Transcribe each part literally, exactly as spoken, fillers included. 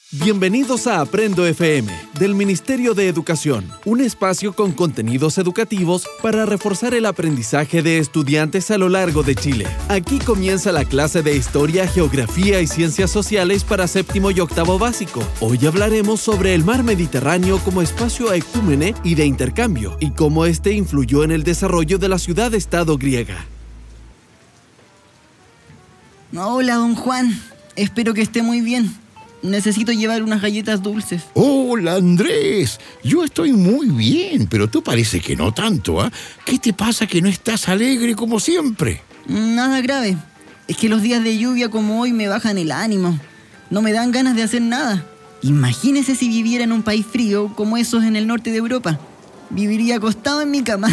Bienvenidos a Aprendo F M, del Ministerio de Educación, un espacio con contenidos educativos para reforzar el aprendizaje de estudiantes a lo largo de Chile. Aquí comienza la clase de Historia, Geografía y Ciencias Sociales para séptimo y octavo básico. Hoy hablaremos sobre el mar Mediterráneo como espacio ecúmene y de intercambio, y cómo este influyó en el desarrollo de la ciudad-estado griega. Hola, don Juan. Espero que esté muy bien. Necesito llevar unas galletas dulces. Hola, Andrés. Yo estoy muy bien, pero tú parece que no tanto, ¿ah? ¿eh? ¿Qué te pasa que no estás alegre como siempre? Nada grave. Es que los días de lluvia como hoy me bajan el ánimo. No me dan ganas de hacer nada. Imagínese si viviera en un país frío como esos en el norte de Europa. Viviría acostado en mi cama.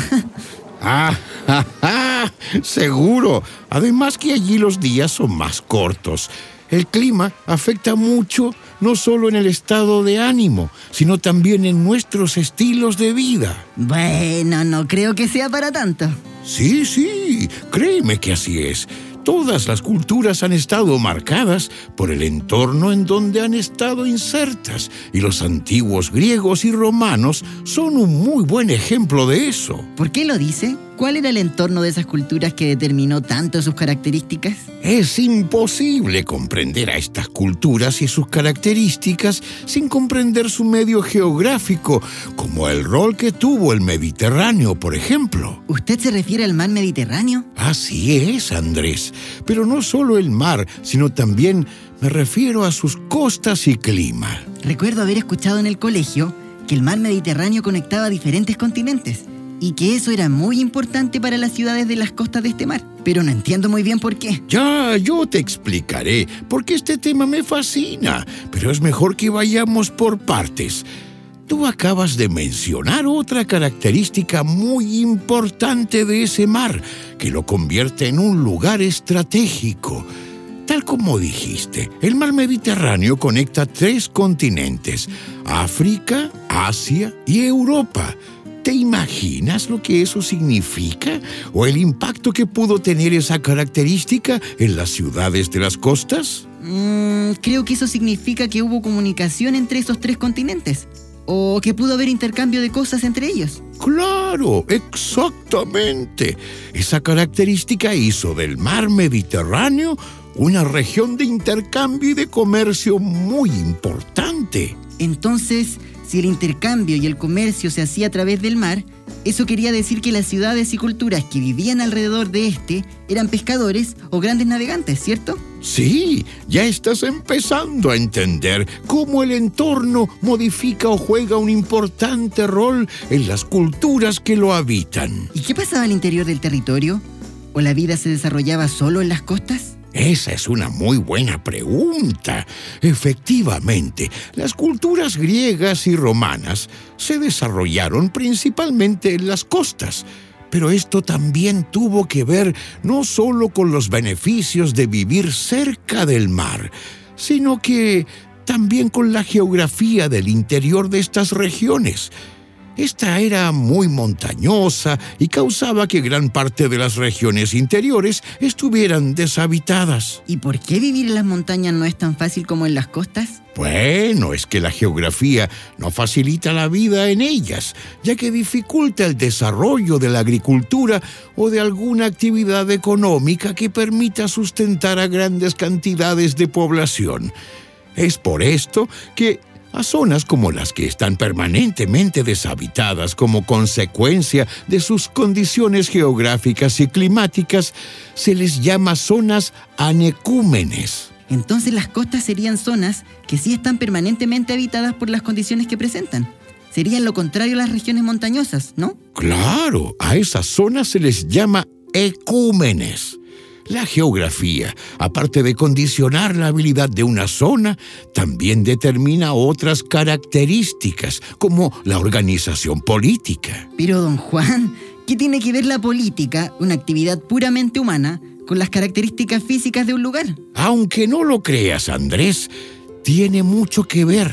Ah, ja, ja, seguro. Además que allí los días son más cortos. El clima afecta mucho no solo en el estado de ánimo, sino también en nuestros estilos de vida. Bueno, no creo que sea para tanto. Sí, sí, créeme que así es. Todas las culturas han estado marcadas por el entorno en donde han estado insertas, y los antiguos griegos y romanos son un muy buen ejemplo de eso. ¿Por qué lo dice? ¿Cuál era el entorno de esas culturas que determinó tanto sus características? Es imposible comprender a estas culturas y sus características sin comprender su medio geográfico, como el rol que tuvo el Mediterráneo, por ejemplo. ¿Usted se refiere al mar Mediterráneo? Así es, Andrés. Pero no solo el mar, sino también me refiero a sus costas y clima. Recuerdo haber escuchado en el colegio que el mar Mediterráneo conectaba diferentes continentes y que eso era muy importante para las ciudades de las costas de este mar. Pero no entiendo muy bien por qué. Ya, yo te explicaré, porque este tema me fascina, pero es mejor que vayamos por partes. Tú acabas de mencionar otra característica muy importante de ese mar, que lo convierte en un lugar estratégico. Tal como dijiste, el mar Mediterráneo conecta tres continentes: África, Asia y Europa. ¿Te imaginas lo que eso significa? ¿O el impacto que pudo tener esa característica en las ciudades de las costas? Mm, creo que eso significa que hubo comunicación entre esos tres continentes. ¿O que pudo haber intercambio de cosas entre ellos? ¡Claro! ¡Exactamente! Esa característica hizo del mar Mediterráneo una región de intercambio y de comercio muy importante. Entonces, si el intercambio y el comercio se hacía a través del mar, eso quería decir que las ciudades y culturas que vivían alrededor de este eran pescadores o grandes navegantes, ¿cierto? Sí, ya estás empezando a entender cómo el entorno modifica o juega un importante rol en las culturas que lo habitan. ¿Y qué pasaba al interior del territorio? ¿O la vida se desarrollaba solo en las costas? Esa es una muy buena pregunta. Efectivamente, las culturas griegas y romanas se desarrollaron principalmente en las costas, pero esto también tuvo que ver no solo con los beneficios de vivir cerca del mar, sino que también con la geografía del interior de estas regiones. Esta era muy montañosa y causaba que gran parte de las regiones interiores estuvieran deshabitadas. ¿Y por qué vivir en las montañas no es tan fácil como en las costas? Bueno, es que la geografía no facilita la vida en ellas, ya que dificulta el desarrollo de la agricultura o de alguna actividad económica que permita sustentar a grandes cantidades de población. Es por esto que a zonas como las que están permanentemente deshabitadas como consecuencia de sus condiciones geográficas y climáticas, se les llama zonas anecúmenes. Entonces las costas serían zonas que sí están permanentemente habitadas por las condiciones que presentan. Serían lo contrario a las regiones montañosas, ¿no? Claro, a esas zonas se les llama ecúmenes. La geografía, aparte de condicionar la habilidad de una zona, también determina otras características, como la organización política. Pero, don Juan, ¿qué tiene que ver la política, una actividad puramente humana, con las características físicas de un lugar? Aunque no lo creas, Andrés, tiene mucho que ver,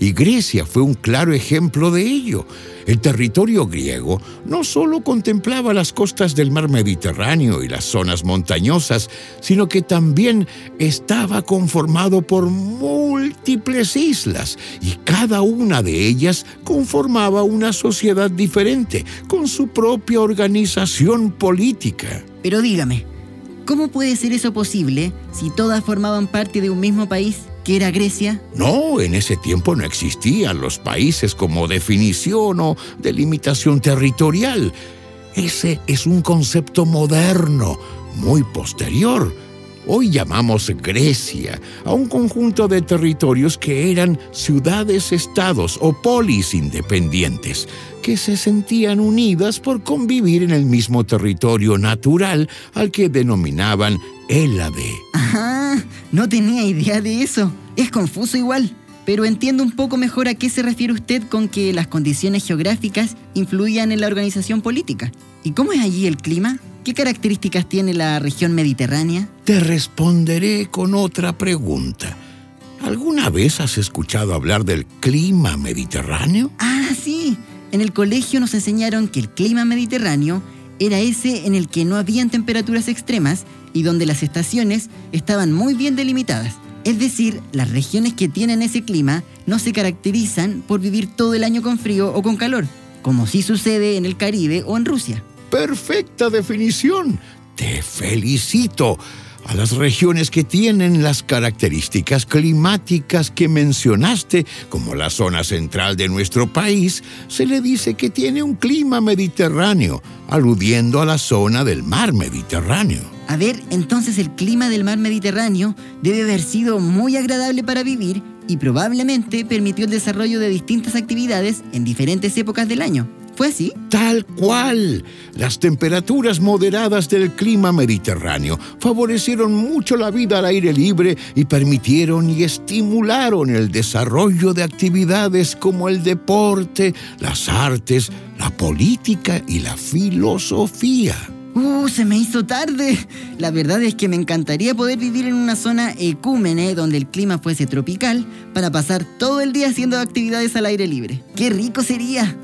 y Grecia fue un claro ejemplo de ello. El territorio griego no solo contemplaba las costas del mar Mediterráneo y las zonas montañosas, sino que también estaba conformado por múltiples islas, y cada una de ellas conformaba una sociedad diferente, con su propia organización política. Pero dígame, ¿cómo puede ser eso posible si todas formaban parte de un mismo país, que era Grecia? No, en ese tiempo no existían los países como definición o delimitación territorial. Ese es un concepto moderno, muy posterior. Hoy llamamos Grecia a un conjunto de territorios que eran ciudades-estados o polis independientes, que se sentían unidas por convivir en el mismo territorio natural al que denominaban Hélade. Ajá, no tenía idea de eso. Es confuso igual, pero entiendo un poco mejor a qué se refiere usted con que las condiciones geográficas influían en la organización política. ¿Y cómo es allí el clima? ¿Qué características tiene la región mediterránea? Te responderé con otra pregunta. ¿Alguna vez has escuchado hablar del clima mediterráneo? Ah, sí. En el colegio nos enseñaron que el clima mediterráneo era ese en el que no habían temperaturas extremas y donde las estaciones estaban muy bien delimitadas. Es decir, las regiones que tienen ese clima no se caracterizan por vivir todo el año con frío o con calor, como sí sucede en el Caribe o en Rusia. ¡Perfecta definición! ¡Te felicito! A las regiones que tienen las características climáticas que mencionaste, como la zona central de nuestro país, se le dice que tiene un clima mediterráneo, aludiendo a la zona del mar Mediterráneo. A ver, entonces el clima del mar Mediterráneo debe haber sido muy agradable para vivir y probablemente permitió el desarrollo de distintas actividades en diferentes épocas del año. ¿Fue así? Tal cual. Las temperaturas moderadas del clima mediterráneo favorecieron mucho la vida al aire libre y permitieron y estimularon el desarrollo de actividades como el deporte, las artes, la política y la filosofía. ¡Uh, se me hizo tarde! La verdad es que me encantaría poder vivir en una zona ecúmene donde el clima fuese tropical para pasar todo el día haciendo actividades al aire libre. ¡Qué rico sería!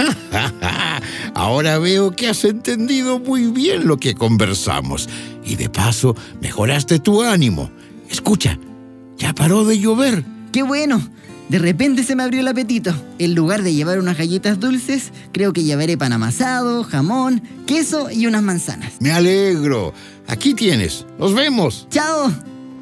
Ahora veo que has entendido muy bien lo que conversamos y de paso mejoraste tu ánimo. Escucha, ya paró de llover. ¡Qué bueno! De repente se me abrió el apetito. En lugar de llevar unas galletas dulces, creo que llevaré pan amasado, jamón, queso y unas manzanas. Me alegro. Aquí tienes. Nos vemos. ¡Chao!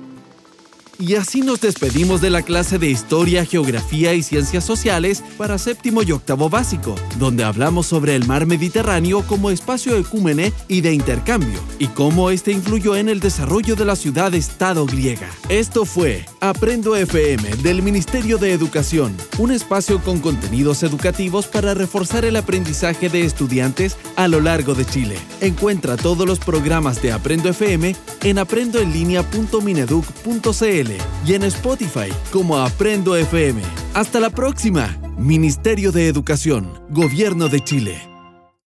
Y así nos despedimos de la clase de Historia, Geografía y Ciencias Sociales para séptimo y octavo básico, donde hablamos sobre el mar Mediterráneo como espacio ecúmene y de intercambio, y cómo este influyó en el desarrollo de la ciudad-estado griega. Esto fue Aprendo F M del Ministerio de Educación, un espacio con contenidos educativos para reforzar el aprendizaje de estudiantes a lo largo de Chile. Encuentra todos los programas de Aprendo F M en aprendo en línea punto mineduc punto cl y en Spotify como Aprendo F M. ¡Hasta la próxima! Ministerio de Educación, Gobierno de Chile.